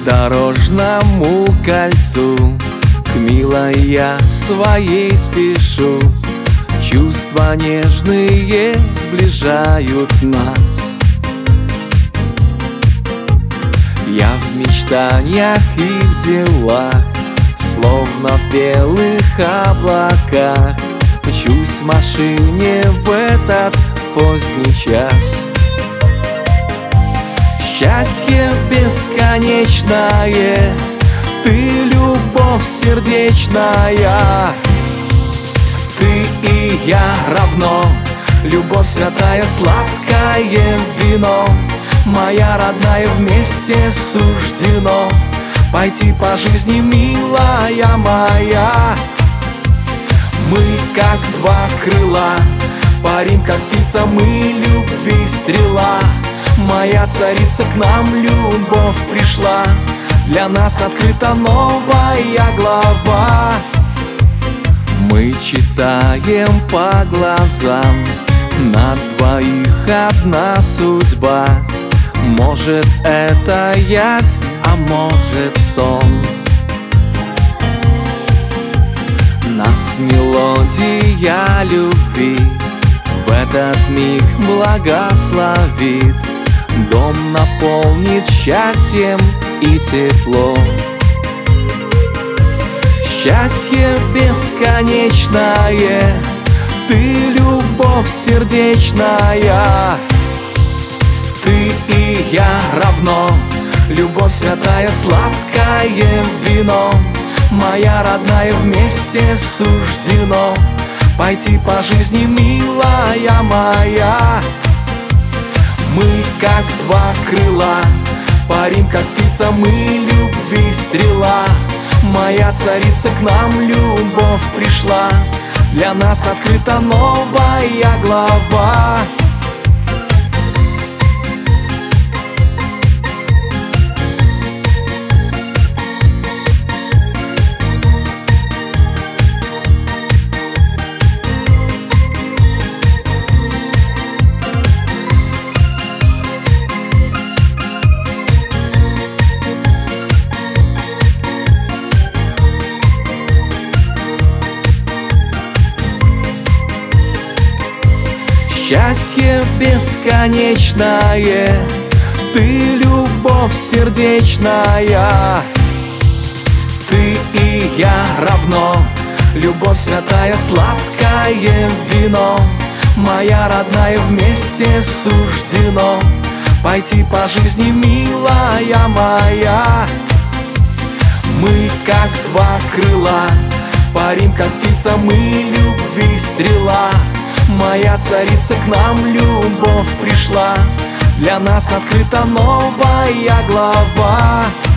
дорожному кольцу, к милой я своей спешу. Чувства нежные сближают нас. Я в мечтаниях и в делах, словно в белых облаках, мчусь в машине в этот поздний час. Счастье бесконечное, ты любовь сердечная. Ты и я равно, любовь святая, сладкое вино. Моя родная, вместе суждено пойти по жизни, милая моя. Мы как два крыла, парим как птица, мы любви стрела. Моя царица, к нам любовь пришла, для нас открыта новая глава. Мы читаем по глазам, на двоих одна судьба. Может, это явь, а может, сон. Нас мелодия любви в этот миг благословит, дом наполнит счастьем и теплом. Счастье бесконечное, ты любовь сердечная. Ты и я равно, любовь святая, сладкое вино. Моя родная, вместе суждено пойти по жизни, милая моя. Мы как два крыла, парим как птица, мы любви стрела. Моя царица, к нам любовь пришла, для нас открыта новая глава. Счастье бесконечное, ты любовь сердечная. Ты и я равно, любовь святая, сладкое вино. Моя родная, вместе суждено пойти по жизни, милая моя. Мы как два крыла, парим как птица, мы любви стрела. Моя царица, к нам любовь пришла, для нас открыта новая глава.